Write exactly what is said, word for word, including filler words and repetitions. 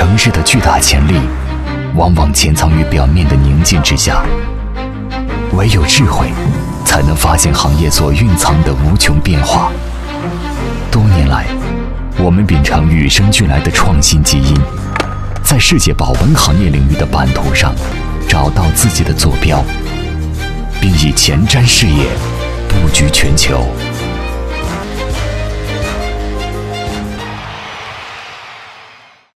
城市的巨大潜力，往往潜藏于表面的宁静之下。唯有智慧，才能发现行业所蕴藏的无穷变化。多年来，我们秉承与生俱来的创新基因，在世界保温行业领域的版图上，找到自己的坐标，并以前瞻视野，布局全球。